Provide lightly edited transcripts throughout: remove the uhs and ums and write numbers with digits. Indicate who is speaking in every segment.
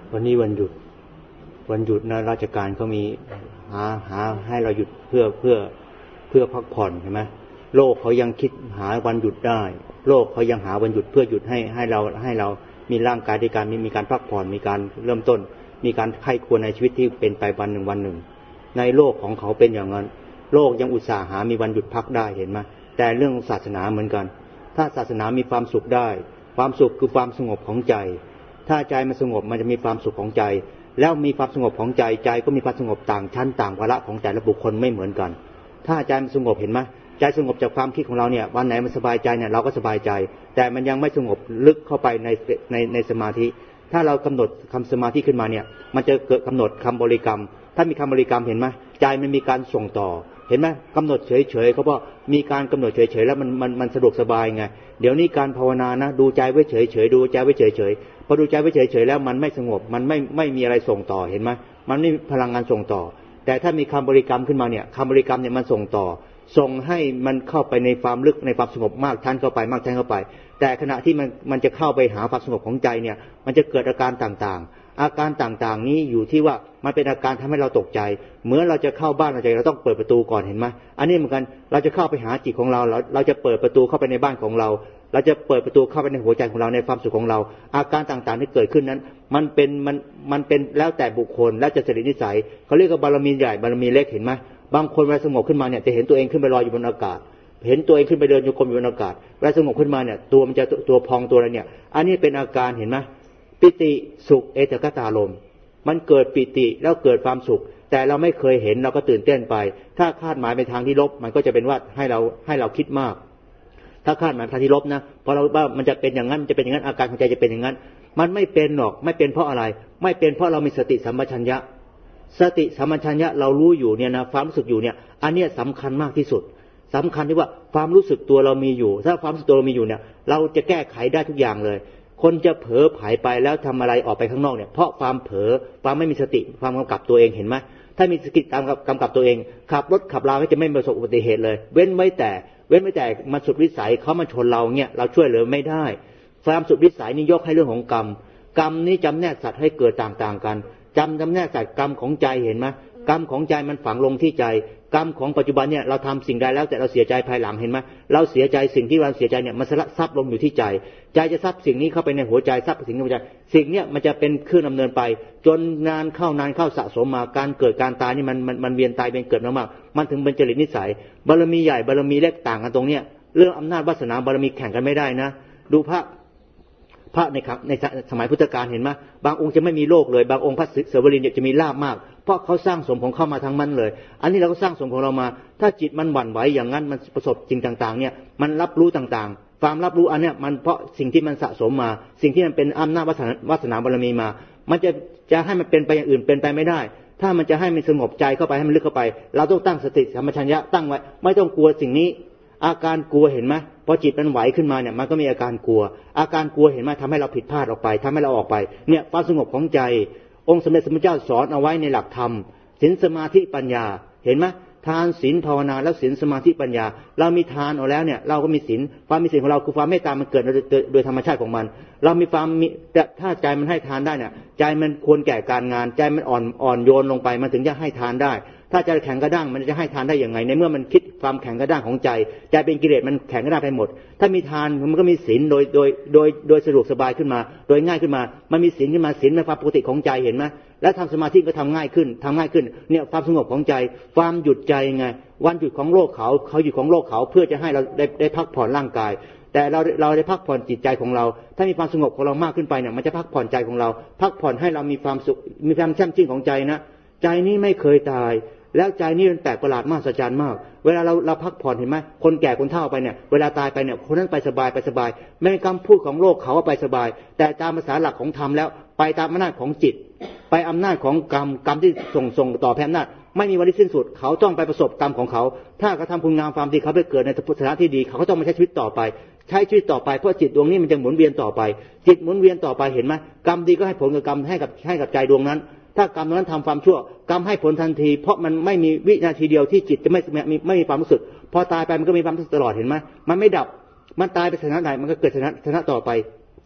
Speaker 1: วันนี้วันหยุดนะราชการเขามีหาให้เราหยุดเพื่อพักผ่อนใช่ไหมโลกเขายังคิดหาวันหยุดได้โลกเขายังหาวันหยุดเพื่อหยุดให้เรามีร่างกายในการมีการพักผ่อนมีการเริ่มต้นมีการไข้ควรในชีวิตที่เป็นไปวันหนึ่งในโลกของเขาเป็นอย่างนั้นโลกยังอุตส่าห์หามีวันหยุดพักได้เห็นไหมแต่เรื่องศาสนาเหมือนกันถ้าศาสนามีความสุขได้ความสุขคือความสงบของใจถ้าใจมันสงบมันจะมีความสุขของใจแล้วมีความสงบของใจใจก็มีความสงบต่างชั้นต่างวาระของแต่ละบุคคลไม่เหมือนกันถ้าใจมันสงบเห็นไหมใจสงบจากความคิดของเราเนี่ยวันไหนมันสบายใจเนี่ยเราก็สบายใจแต่มันยังไม่สงบลึกเข้าไปในสมาธิถ้าเรากำหนดคำสมาธิขึ้นมาเนี่ยมันจะเกิดกำหนดคำบริกรรมถ้ามีคำบริกรรมเห็นไหมใจมันมีการส่งต่อเห็นไหมกำหนดเฉยๆเขาบอกมีการกำหนดเฉยๆแล้วมันสะดวกสบายไงเดี๋ยวนี้การภาวนานะดูใจไว้เฉยๆดูใจไว้เฉยๆพอดูใจไว้เฉยๆแล้วมันไม่สงบมันไม่มีอะไรส่งต่อเห็นไหมมันไม่มีพลังงานส่งต่อแต่ถ้ามีคำบริกรรมขึ้นมาเนี่ยคำบริกรรมเนี่ยมันส่งต่อส่งให้มันเข้าไปในความลึกในความสงบมากชั้นเข้าไปมากชั้นเข้าไปแต่ขณะที่มันจะเข้าไปหาความสงบของใจเนี่ยมันจะเกิดอาการต่างๆอาการต่างๆนี้อยู่ที่ว่ามันเป็นอาการทำให้เราตกใจเหมือนเราจะเข้าบ้านเราต้องเปิดประตูก่อนเห็นไหมอันนี้เหมือนกันเราจะเข้าไปหาจิตของเราจะเปิดประตูเข้าไปในบ้านของเราจะเปิดประตูเข้าไปในหัวใจของเราในความสุขของเราอาการต่างๆที่เกิดขึ้นนั้นมันเป็นแล้วแต่บุคคลแล้วจะจริตนิสัยเขาเรียกว่าบารมีใหญ่บารมีเล็กเห็นไหมบางคนเวลาสงบขึ้นมาเนี่ยจะเห็นตัวเองขึ้นไปลอยอยู่บนอากาศเห็นตัวเองขึ้นไปเดินโยกมอยู่บนอากาศเวลาสงบขึ้นมาเนี่ยตัวมันจะตัวพองตัวอะไรเนี่ยอันนี้เป็นอาการเห็นไหมปิติสุขเอตกตารมณ์มันเกิดปิติแล้วเกิดความสุขแต่เราไม่เคยเห็นเราก็ตื่นเต้นไปถ้าคาดหมายไปทางที่ลบมันก็จะเป็นว่าให้เราคิดมากถ้าคาดหมายทางที่ลบนะพอเราว่ามันจะเป็นอย่างนั้นจะเป็นอย่างนั้นอาการของใจจะเป็นอย่างนั้นมันไม่เป็นหรอกไม่เป็นเพราะอะไรไม่เป็นเพราะเรามีสติสัมปชัญญะสติสัมปชัญญะเรารู้อยู่เนี่ยนะความรู้สึกอยู่เนี่ยอันนี้สำคัญมากที่สุดสำคัญที่ว่าความรู้สึกตัวเรามีอยู่ถ้าความรู้สึกตัวเรามีอยู่เนี่ยเราจะแก้ไขได้ทุกอย่างเลยคนจะเผลอผายไปแล้วทำอะไรออกไปข้างนอกเนี่ยเพราะความเผลอความไม่มีสติความกำกับตัวเองเห็นไหมถ้ามีสติตามกำกับตัวเองขับรถขับราก็จะไม่ประสบอุบัติเหตุเลยเว้นไว้แต่มันสุดวิสัยเขามาชนเราเนี่ยเราช่วยเหลือไม่ได้ความสุดวิสัยนี่ยกให้เรื่องของกรรมนี้จำแนกสัตว์ให้เกิดต่างๆกันจำแนกสัตว์กรรมของใจเห็นไหมกรรมของใจมันฝังลงที่ใจกรรมของปัจจุบันเนี่ยเราทำสิ่งใดแล้วแต่เราเสียใจภายหลังเห็นไหมเราเสียใจสิ่งที่เราเสียใจเนี่ยมันสละซับลงอยู่ที่ใจใจจะซับสิ่งนี้เข้าไปในหัวใจซับสิ่งนี้หัวใจสิ่งเนี้ยมันจะเป็นเครื่องดำเนินไปจนนานเข้าสะสมมาการเกิดการตายนี่มันเวียนตายเป็นเกิดมากๆมันถึงเป็นจริตนิสัยบารมีใหญ่บารมีเล็กต่างกันตรงเนี้ยเรื่องอำนาจวาสนาบารมีแข่งกันไม่ได้นะดูพระในสมัยพุทธกาลเห็นไหมบางองค์จะไม่มีโลกเลยบางองค์พระเสวรินจะมีลาภมากเพราะเขาสร้างสมของเข้ามาทั้งมันเลยอันนี้เราก็สร้างสมของเรามาถ้าจิตมันหวั่นไหวอย่างนั้นมันประสบสิ่งต่างๆเนี่ยมันรับรู้ต่างๆความรับรู้อันเนี้ยมันเพราะสิ่งที่มันสะสมมาสิ่งที่มันเป็นอำนาจวาสนาบารมีมามันจะให้มันเป็นไปอย่างอื่นเป็นไปไม่ได้ถ้ามันจะให้มันสงบใจเข้าไปให้มันลึกเข้าไปเราต้องตั้งสติสัมปชัญญะตั้งไว้ไม่ต้องกลัวสิ่งนี้อาการกลัวเห็นไหมพอจิตมันไหวขึ้นมาเนี่ยมันก็มีอาการกลัวเห็นไหมทำให้เราผิดพลาดออกไปทำให้เราออกไปเนี่ยความสงบของใจองค์สมเด็จสมเด็จเจ้าสอนเอาไว้ในหลักธรรมศีลสมาธิปัญญาเห็นไหมทานศีลภาวนาแล้วศีลสมาธิปัญญาเรามีทานเอาแล้วเนี่ยเราก็มีศีลความมีศีลของเราคือความเมตตามันเกิดโดยธรรมชาติของมันเรามีความถ้าใจมันให้ทานได้เนี่ยใจมันควรแก่การงานใจมันอ่อนโยนลงไปมันถึงจะให้ทานได้ถ้าใจแข็งกระด้างมันจะให้ทานได้อย่างไงในเมื่อมันคิดความแข็งกระด้างของใจเป็นกิเลสมันแข็งกระด้างไปหมดถ้ามีทานมันก็มีศีลโดยสะดวกสบายขึ้นมาโดยง่ายขึ้นมามันมีศีลขึ้นมาศีลเป็นความปกติของใจเห็นไหมและทำสมาธิก็ทำง่ายขึ้นเนี่ยความสงบของใจความหยุดใจไงวันหยุดของโลกเขาหยุดของโลกเขาเพื่อจะให้เราได้พักผ่อนร่างกายแต่เราได้พักผ่อนจิตใจของเราถ้ามีความสงบของเรามากขึ้นไปเนี่ยมันจะพักผ่อนใจของเราพักผ่อนให้เรามีความสุขมีความแช่มชื่นของใจนะใจนี้ไม่เคยตายแล้วใจนี่มันแปลกประหลาดมากสัจจรรย์มากเวลาเราพักผ่อนเห็นไหมคนแก่คนเฒ่าไปเนี่ยเวลาตายไปเนี่ยคนนั้นไปสบายไม่เป็นคำพูดของโลกเขาว่าไปสบายแต่ตามภาษาหลักของธรรมแล้วไปตามอำนาจของจิตไปอำนาจของกรรมที่ส่งต่อแผ่อำนาจไม่มีวันที่สิ้นสุดเขาต้องไปประสบกรรมของเขาถ้ากระทำคุณงามความดีเขาไปเกิดในสถานที่ดีเขาก็ต้องมาใช้ชีวิตต่อไปเพราะจิตดวงนี้มันจะหมุนเวียนต่อไปจิตหมุนเวียนต่อไปเห็นไหมกรรมดีก็ให้ผลกับกรรมให้กับใจดวงนั้นถ้ากรรมนั้นทำความชั่วกรรมให้ผลทันทีเพราะมันไม่มีวินาทีเดียวที่จิตจะไม่มีความรู้สึกพอตายไปมันก็มีความรู้สึกตลอดเห็นไหมมันไม่ดับมันตายไปสถานะไหนมันก็เกิดสถานะต่อไป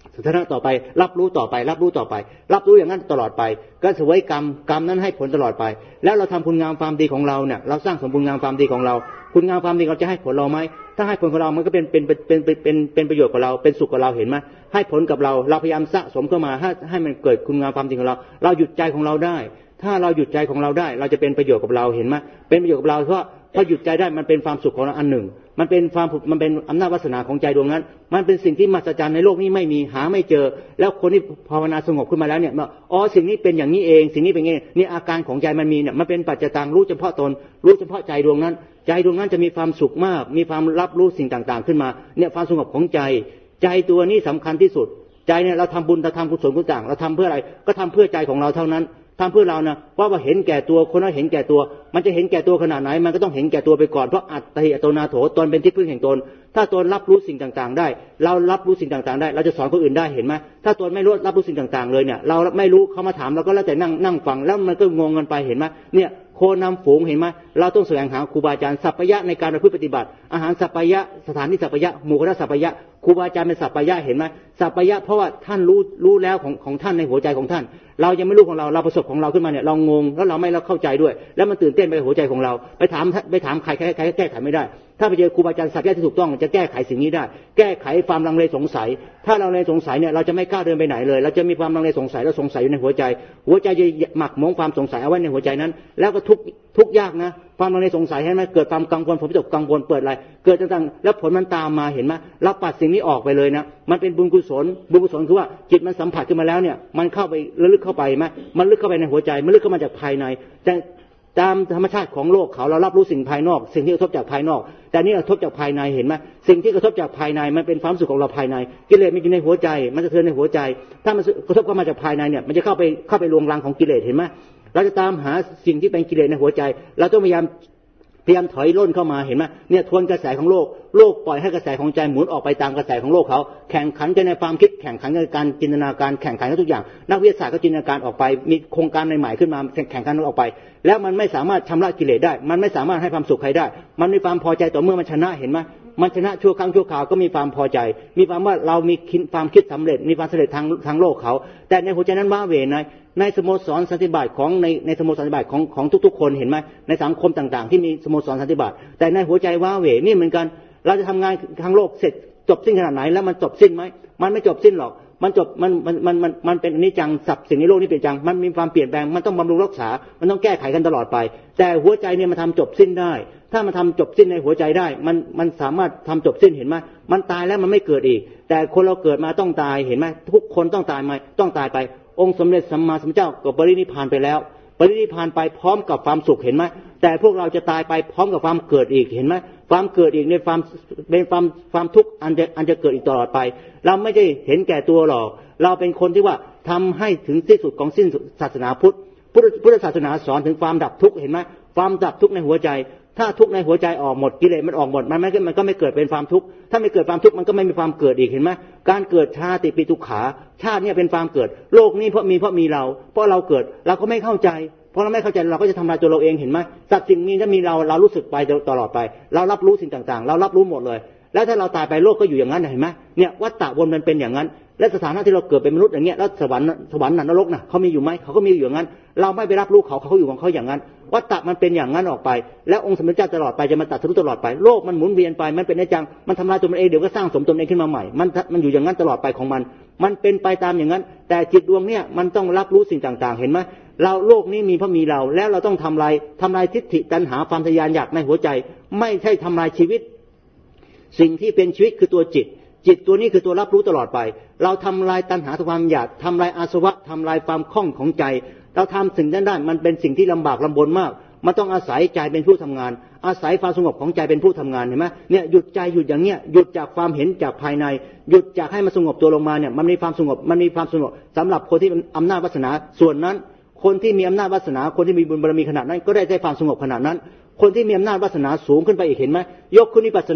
Speaker 1: สถานะต่อไปรับรู้ต่อไปรับรู้ต่อไปรับรู้อย่างนั้นตลอดไปก็เสวยกรรมนั้นให้ผลตลอดไปแล้วเราทำคุณงามความดีของเราเนี่ยเราสร้างสมบูรณ์งามความดีของเราคุณงามความดีเราจะให้ผลเราไหมถ้าให้ผลของเรามันก็เป็นประโยชน์กับเราเป็นสุขกับเราเห็นไหมให้ผลกับเราพยายามสะสมเข้ามาให้มันเกิดคุณงามความดีของเราหยุดใจของเราได้ถ้าเราหยุดใจของเราได้เราจะเป็นประโยชน์กับเราเห็นไหมเป็นประโยชน์กับเราเพราะพอหยุดใจได้มันเป็นความสุขของเราอันหนึ่งมันเป็นอำนาจวาสนาของใจดวงนั้นมันเป็นสิ่งที่มหัศจรรย์ในโลกนี้ไม่มีหาไม่เจอแล้วคนที่ภาวนาสงบขึ้นมาแล้วเนี่ยอ๋อสิ่งนี้เป็นอย่างนี้เองสิ่งนี้เป็นไงนี่อาการของใจมันมีเนี่ยมันเป็นปัจจตังรู้เฉพาะตนรู้เฉพาะใจดวงนั้นใจดวงนั้นจะมีความสุขมากมีความรับรู้สิ่งต่างๆขึ้นมาเนี่ยความสงบของใจตัวนี้สำคัญที่สุดใจเนี่ยเราทำบุญเราทำกุศลต่างเราทำเพื่ออะไรก็ทำเพื่อใจของเราเท่านั้นทำเพื่อเรานะว่าเห็นแก่ตัวคนนั้นเห็นแก่ตัวมันจะเห็นแก่ตัวขนาดไหนมันก็ต้องเห็นแก่ตัวไปก่อนเพราะอัตติอัตโนนาโถตนเป็นที่พึ่งแห่งตนถ้าตนรับรู้สิ่งต่างๆได้เรารับรู้สิ่งต่างๆได้เราจะสอนคนอื่นได้เห็นไหมถ้าตนไม่รู้รับรู้สิ่งต่างๆเลยเนี่ยเราไม่รู้เขามาถามเราก็แล้วแต่นั่งฟังแล้วมันก็งงกันไปเห็นไหมเนี่ยโคนำฝูงเห็นไหมเราต้องแสวงหาครูบาอาจารย์สัพพยะในการประพฤติปฏิบัติอาหารสัพพยะสถานที่สัพพยะหมู่คณะสัพพยะครูบาอาจารย์เป็นสัพพยะเห็นไหมสัพพยะเพราะว่าท่านรู้แล้วของท่านในหัวใจของท่านเรายังไม่รู้ของเราประสบของเราขึ้นมาเนี่ยเรางงแล้วเราไม่เข้าใจด้วยแล้วมันตื่นเต้นไปหัวใจของเราไปถามใครแก้ไขไม่ได้ถ้าไปเจอครูบาอาจารย์สัพพยะที่ถูกต้องจะแก้ไขสิ่งนี้ได้แก้ไขความลังเลสงสัยถ้าเราลังเลสงสัยเนี่ยเราจะไม่กล้าเดินไปไหนเลยเราจะมีความลังเลสงสัยแล้วสงสัยอยู่ในหัวใจจะหมักหมองความสงสัยเอาไว้ในหัวใจนั้นแล้วก็ทุกยากนะความลังเลสงสัยให้ไหมเกิดความกังวลผมจะกังวลเปิดอะไรเกิดต่างๆแล้วผลมันตามมาเห็นไหมเราปัดสิ่งนี้ออกไปเลยนะมันเป็นบุญกุศลคือว่าจิตมันสัมผัสขึ้นมาแล้วเนี่ยมันเข้าไประลึกเข้าไปไหมมันลึกเข้าไปในหัวใจมันลึกเข้ามาจากภายในแต่ตามธรรมชาติของโลกเรารับรู้สิ่งภายนอกสิ่งที่กระทบจากภายนอกแต่นี่กระทบจากภายในเห็นไหมสิ่งที่กระทบจากภายในมันเป็นความสุขของเราภายในกิเลสมันอยู่ในหัวใจมันจะเทือนในหัวใจถ้ามันกระทบเข้ามาจากภายในเนี่ยมันจะเข้าไปลวงรังของกิเลสเห็นไหมเราจะตามหาสิ่งที่เป็นกิเลสในหัวใจเราต้องพยายามถอยร่นเข้ามาเห็นไหมเนี่ยทวนกระแสของโลกปล่อยให้กระแสของใจหมุนออกไปตามกระแสของโลกเขาแข่งขันกันในความคิดแข่งขันกันในการจินตนาการแข่งขันกันทุกอย่างนักวิทยาศาสตร์ก็จินตนาการออกไปมีโครงการใหม่ๆขึ้นมาแข่งขันกันออกไปแล้วมันไม่สามารถชำระกิเลสได้มันไม่สามารถให้ความสุขใครได้มันมีความพอใจต่อเมื่อมันชนะเห็นไหมมันชนะชั่วครั้งชั่วคราวก็มีความพอใจมีความว่าเรามีความคิดสำเร็จมีความสำเร็จทางโลกเขาแต่ในหัวใจนั้นว้าเหวในสโมสรสันติบาตของในสโมสรสันติบาตของทุกๆคนเห็นไหมในสังคมต่างๆที่มีสโมสรสันติบาตแต่ในหัวใจว้าเหวนี่เหมือนกันเราจะทำงานทางโลกเสร็จจบสิ้นขนาดไหนแล้วมันจบสิ้นไหมมันไม่จบสิ้นหรอกมันจบมันเป็นอนิจจังสับสิ่งในโลกนี้เป็นจังมันมีความเปลี่ยนแปลงมันต้องบำรุงรักษามันต้องแก้ไขกันตลอดไปแต่หัวใจเนี่ยมันทำจบสิ้นได้ถ้ามันทำจบสิ้นในหัวใจได้มันสามารถทำจบสิ้นเห็นไหมมันตายแล้วมันไม่เกิดอีกแต่คนเราเกิดมาต้องตายเห็นไหมทุกคนต้องตายไหมต้องตายไปองค์สมเด็จสัมมาสัมพุทธเจ้าก็ปรินิพพานไปแล้วปรินิพพานไปพร้อมกับความสุขเห็นไหมแต่พวกเราจะตายไปพร้อมกับความเกิดอีกเห็นไหมความเกิดอีกในความทุกข์อันจะเกิดอีกตลอดไปเราไม่ได้เห็นแก่ตัวหรอกเราเป็นคนที่ว่าทำให้ถึงที่สุดของสิ้นศาสนาพุทธศาสนาสอนถึงความดับทุกข์เห็นไหมความดับทุกข์ในหัวใจถ้าทุกข์ในหัวใจออกหมดกิเลสมันออกหมดมันก็ไม่เกิดเป็นความทุกข์ถ้าไม่เกิดความทุกข์มันก็ไม่มีความเกิดอีกเห็นไหมการเกิดชาติปิทุกขาชาติเนี่ยเป็นความเกิดโลกนี้เพราะมีเราเกิดเราก็ไม่เข้าใจเพราะเราไม่เข้าใจเราก็จะทำลายตัวเราเองเห็นไหมสัตว์สิ่งนี้ถ้ามีเรารู้สึกไปตลอดไปเรารับรู้สิ่งต่างๆเรารับรู้หมดเลยแล้วถ้าเราตายไปโลกก็อยู่อย่างนั้นเห็นไหมเนี่ยวัฏฏะวนมันเป็นอย่างนั้นและสถานะที่เราเกิดเป็นมนุษย์อย่างเงี้ยแล้วสวรรค์นรกน่ะเขามีอยู่ไหมเขาก็มีอยู่อย่างนั้นเราไม่ไปรับรู้เขาอยู่ของเขาอย่างนั้นวัฏฏะมันเป็นอย่างนั้นออกไปแล้วองค์สมเด็จเจ้าตลอดไปจะมาตัดสรุปตลอดไปโลกมันหมุนเวียนไปมันเป็นอนิจจังมันทำลายตัวมันเองเดี๋ยวก็สร้างสมตนเองขึ้นมาใหม่มันอยู่อย่างนั้นตลอดไปของมันเป็นไปตามอย่างนั้นแต่จิตดวงเนี่ยมันต้องรับรู้สิ่งต่างๆเห็นไหมเราโลกนี้มีเพราะมีเราแล้วเราต้องทำลายทิฏฐิตัณหาความทะยานอยากในหัวใจไม่ใช่ทำลายชีวิตสิ่งที่เป็นชีวิตคือตัวจิตตัวนี้คือตัวรับรู้ตลอดไปเราทำลายตัณหาความอยากทำลายอาสวะทำลายความคล่องของใจเราทำสิ่งนั้นได้มันเป็นสิ่งที่ลำบากลำบนมากมันต้องอาศัยใจเป็นผู้ทำงานอาศัยความสงบของใจเป็นผู้ทำงานเห็นไหมเนี่ยหยุดใจหยุดอย่างเนี้ยหยุดจากความเห็นจากภายในหยุดจากให้มันสงบตัวลงมาเนี่ยมันมีความสงบสำหรับคนที่อำนาจวาสนาส่วนนั้นคนที่มีอำนาจวาสนาคนที่มีบุญบารมีขนาดนั้นก็ได้ความสงบขนาดนั้นคนที่มีอำนาจวาสนาสูงขึ้นไปอีกเห็นไหมยกขึ้นวิปัสส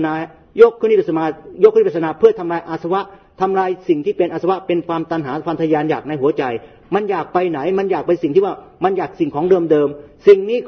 Speaker 1: นาเพื่อทำลายอาสวะทำลายสิ่งที่เป็นอาสวะเป็นความตัณหาความทะยานอยากในหัวใจมันอยากไปไหนมันอยากไปสิ่งที่ว่ามันอยากสิ่งของเดิมสิ่งนี้เคย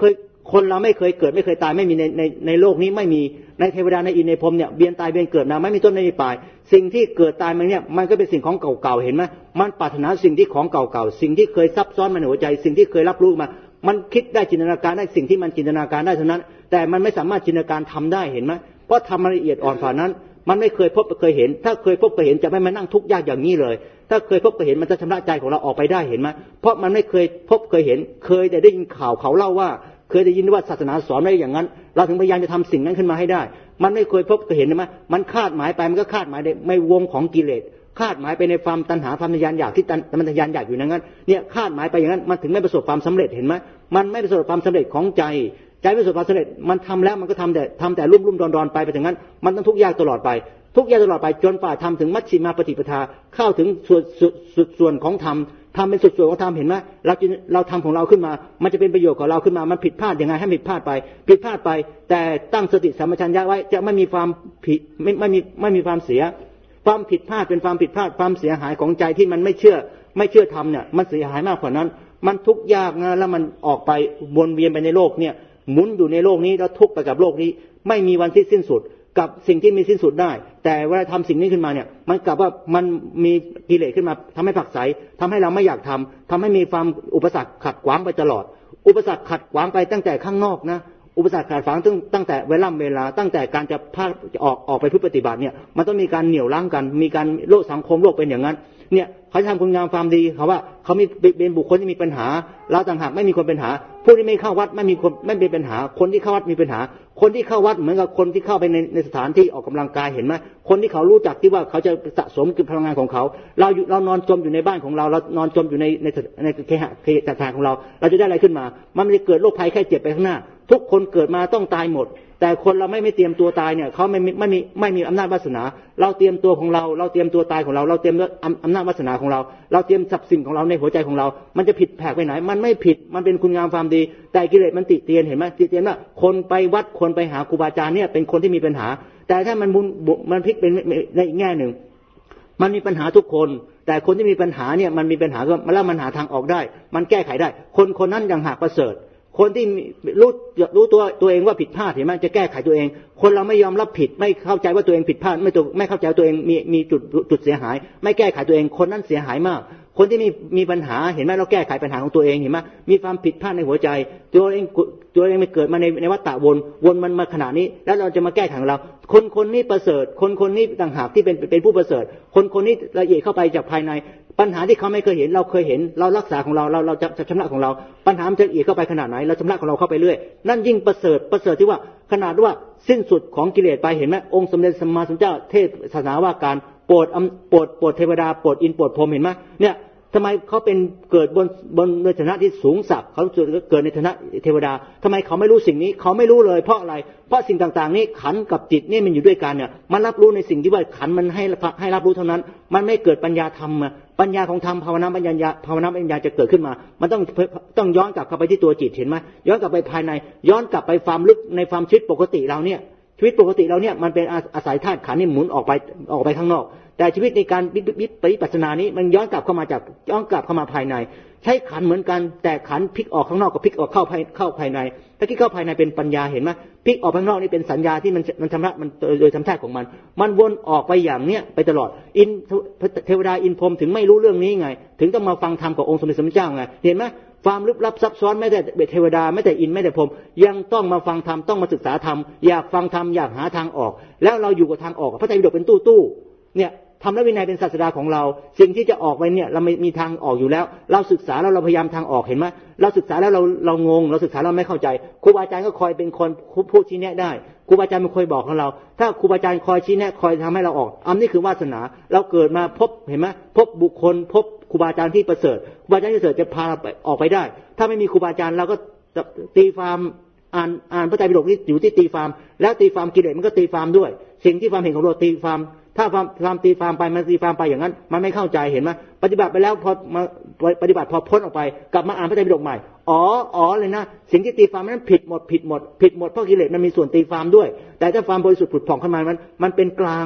Speaker 1: คนเราไม่เคยเกิดไม่เคยตายไม่มีในโลกนี้ไม่มีในเทวดาในอินในพรหมเนี่ยเวียนตายเวียนเกิดมาไม่มีต้นไม่มีปลายสิ่งที่เกิดตายมันเนี่ยมันก็เป็นสิ่งของเก่าๆเห็นไหมมันปรารถนาสิ่งที่ของเก่าๆสิ่งที่เคยซับซ้อนมาในหัวใจสิ่งที่เคยรับรู้มามันคิดได้จินตนาการได้สิ่งที่มันจินตนาการได้เท่านั้นแต่มันไม่สามารถจินตนาการทำได้เห็นไหมเพราะทำมันละเอียดอ่อนกว่านั้นมันไม่เคยพบเคยเห็นถ้าเคยพบเคยเห็นจะไม่มานั่งทุกข์ยากอย่างนี้เลยถ้าเคยพบเคยเห็นมันจะชำระใจของเราออกไปได้เห็นไหมเพราะมันไม่เคยพบเคยเห็นเคยแต่ได้ยินข่าวเขาเล่าว่าเคยได้ยินว่าศาสนาสอนไว้อย่างนั้นเราถึงพยายามจะทำสิ่งนั้นขึ้นมาให้ได้มันไม่เคยพบเคยเห็นไหมมันคาดหมายไปมันก็คาดหมายในไม่วงของกิเลสคาดหมายไปในความตัณหาความทะยานอยากที่มันทะยานอยากอยู่นั้นเนี่ยคาดหมายไปอย่างนั้นมันถึงไม่ประสบความสำเร็จเห็นไหมมันไม่ประสบความสำเร็จของใจไม่ประสบความสำเร็จมันทำแล้วมันก็ทำแต่รุ่มดอนไปอย่างนั้นมันต้องทุกข์ยากตลอดไปทุกข์ยากตลอดไปจนป่าทำถึงมัชฌิมาปฏิปทาเข้าถึงส่วนของธรรมทำเป็นสุดส่วนของธรรมเห็นไหมเราทำของเราขึ้นมามันจะเป็นประโยชน์กับเราขึ้นมามันผิดพลาดยังไงให้ผิดพลาดไปแต่ตั้งสติสัมปชัญญะไว้จะไม่มีความผิดไม่มีความเสียความผิดพลาดเป็นความผิดพลาดความเสียหายของใจที่มันไม่เชื่อธรรมเนี่ยมันเสียหายมากกว่านั้นมันทุกข์ยากนะแล้วมันออกไปวนเวียนไปในโลกเนี่ยหมุนอยู่ในโลกนี้แล้วทุกข์ไปกับโลกนี้ไม่มีวันสิ้นสุดกับสิ่งที่มีสิ้นสุดได้แต่เวลาทำสิ่งนี้ขึ้นมาเนี่ยมันกลับว่ามันมีกิเลสขึ้นมาทำให้ผักใสทำให้เราไม่อยากทำให้มีความอุปสรรคขัดขวางไปตลอดอุปสรรคขัดขวางไปตั้งแต่ข้างนอกนะอุปสรรคขัดขวางตั้งแต่เวลาตั้งแต่การจะพาออกไปปฏิบัติเนี่ยมันต้องมีการเหนี่ยวรั้งกันมีการโลกสังคมโลกเป็นอย่างนั้นเนี่ยเขาทำคุณงามความดีเขาว่าเขามีเป็นบุคคลที่มีปัญหาเราต่างหากไม่มีคนเป็นปัญหาผู้ที่ไม่เข้าวัดไม่เป็นปัญหาคนที่เข้าวัดมีปัญหาคนที่เข้าวัดเหมือนกับคนที่เข้าไปในสถานที่ออกกำลังกายเห็นไหมคนที่เขารู้จักที่ว่าเขาจะสะสมพลังงานของเขาเรานอนจมอยู่ในบ้านของเรานอนจมอยู่ในเคหะสถานของเราจะได้อะไรขึ้นมามันจะเกิดโรคภัยไข้เจ็บไปข้างหน้าทุกคนเกิดมาต้องตายหมดแต่คนเราไม่เตรียมตัวตายเนี่ยเขาไม่มีอำนาจวาสนาเราเตรียมตัวของเราเตรียมตัวตายของเราเตรียมอำนาจวาสนาของเราเตรียมทรัพย์สินของเราในหัวใจของเรามันจะผิดแผกไปไหนมันไม่ผิดมันเป็นคุณงามความดีแต่กิเลสมันติเตียนเห็นไหมติเตียนว่าคนไปวัดคนไปหาครูบาอาจารย์เนี่ยเป็นคนที่มีปัญหาแต่ถ้ามันพลิกเป็นในอีกแง่หนึ่งมันมีปัญหาทุกคนแต่คนที่มีปัญหาเนี่ยมันมีปัญหาก็แล้วมันหาทางออกได้มันแก้ไขได้คนนั้นยังหากประเสริฐคนที่รู้ตัวเองว่าผิดพลาดเห็นไหมจะแก้ไขตัวเองคนเราไม่ยอมรับผิดไม่เข้าใจว่าตัวเองผิดพลาดไม่เข้าใจตัวเองมีจุดเสียหายไม่แก้ไขตัวเองคนนั้นเสียหายมากคนที่มีปัญหาเห็นไหมเราแก้ไขปัญหาของตัวเองเห็นไหมมีความผิดพลาดในหัวใจตัวเองไม่เกิดมาในวัฏฏะวนมันมาขนาดนี้แล้วเราจะมาแก้ไขของเราคนนี้ประเสริฐคนนี้ต่างหากที่เป็นผู้ประเสริฐคนนี้ละเอียดเข้าไปจากภายในปัญหาที่เขาไม่เคยเห็นเราเคยเห็นเรารักษาของเราจะชำระของเราปัญหามันจะละเอียดเข้าไปขนาดไหนเราชำระของเราเข้าไปเรื่อยนั่นยิ่งประเสริฐที่ว่าขนาดว่าสิ้นสุดของกิเลสไปเห็นไหมองค์สมเด็จสัมมาสัมพุทธเจ้าเทศนาว่าการโปรดเทวดาโปรดอินทร์โปรดพรหมเห็นไหมเนี่ยทำไมเขาเป็นเกิดบนในฐานะที่สูงสักเขาเกิดในฐานะเทวดาทำไมเขาไม่รู้สิ่งนี้เขาไม่รู้เลยเพราะอะไรเพราะสิ่งต่างๆนี้ขันกับจิตนี่มันอยู่ด้วยกันเนี่ยมันรับรู้ในสิ่งที่ว่าขันมันให้รับรู้เท่านั้นมันไม่เกิดปัญญาธรรมปัญญาของธรรมภาวนาปัญญาจะเกิดขึ้นมามันต้องย้อนกลับเข้าไปที่ตัวจิตเห็นไหมย้อนกลับไปภายในย้อนกลับไปความลึกในความชีวิตปกติเราเนี่ยชีวิตปกติเราเนี่ยมันเป็นอาศัยธาตุขันนี่หมุนออกไปข้างนอกแต่ชีวิตในการวิปัสสนานี้มันย้อนกลับเข้ามาภายในใช้ขันเหมือนกันแต่ขันพลิกออกข้างนอกกับพลิกออกเข้าภายในถ้าที่เข้าภายในเป็นปัญญาเห็นไหมพลิกออกข้างนอกนี่เป็นสัญญาที่มันชำระมันโดยธรรมชาติของมันวนออกไปอย่างเนี้ยไปตลอดเทวดาอินพรหมถึงไม่รู้เรื่องนี้ไงถึงต้องมาฟังธรรมกับองค์สมเด็จพระสัมมาสัมพุทธเจ้าไงเห็นไหมความลึกลับซับซ้อนไม่แต่เทวดาไม่แต่อินไม่แต่พรหมยังต้องมาฟังธรรมต้องมาศึกษาธรรมอยากฟังธรรมอยากหาทางออกแล้วเราอยู่กับทางออกพระไตรปิฎกเป็นตู้เนี่ยธรรมและวินัยเป็นศาสดาของเราสิ่งที่จะออกไปเนี่ยเราไม่มีทางออกอยู่แล้วเราศึกษาแล้วเราพยายามทางออกเห็นไหมเราศึกษาแล้วเรางงเราศึกษาเราไม่เข้าใจครูบาอาจารย์ก็คอยเป็นคนพูดชี้แนะได้ครูบาอาจารย์มันคอยบอกของเราถ้าครูบาอาจารย์คอยชี้แนะคอยทำให้เราออกอันนี้คือวาสนาเราเกิดมาพบเห็นไหมพบบุคคลพบครูบาอาจารย์ที่ประเสริฐครูบาอาจารย์ที่ประเสริฐจะพาเราออกไปได้ถ้าไม่มีครูบาอาจารย์เราก็ตีความอ่านพระไตรปิฎกนี่อยู่ที่ตีความแล้วตีความกิเลสมันก็ตีความด้วยสิ่งที่ความเห็นของเราตีความถ้าความตีความไปมันตีความไปอย่างนั้นมันไม่เข้าใจเห็นไหมปฏิบัติไปแล้วพอมาปฏิบัติพอพ้นออกไปกลับมาอ่านพระไตรปิฎกใหม่อ๋อเลยนะสิ่งที่ตีความนั้นผิดหมดเพราะกิเลสมันมีส่วนตีความด้วยแต่ถ้าความบริสุทธิ์ผุดผ่องขึ้นมามันเป็นกลาง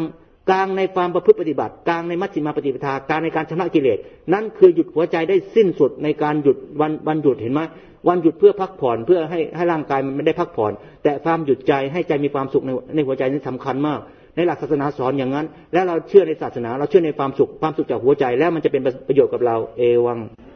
Speaker 1: กลางในความประพฤติปฏิบัติกลางในมัชฌิมาปฏิปทากลางในการชำระกิเลสนั่นคือหยุดหัวใจได้สิ้นสุดในการหยุดวันหยุดเห็นไหมวันหยุดเพื่อพักผ่อนเพื่อให้ร่างกายมันไม่ได้พักผ่อนแต่ความหยุดใจให้ใจมีความสุขในหัวใจนี่สำคัญมากในหลักศาสนาสอนอย่างนั้นแล้วเราเชื่อในศาสนาเราเชื่อในความสุขจากหัวใจแล้วมันจะเป็นประโยชน์กับเราเอวัง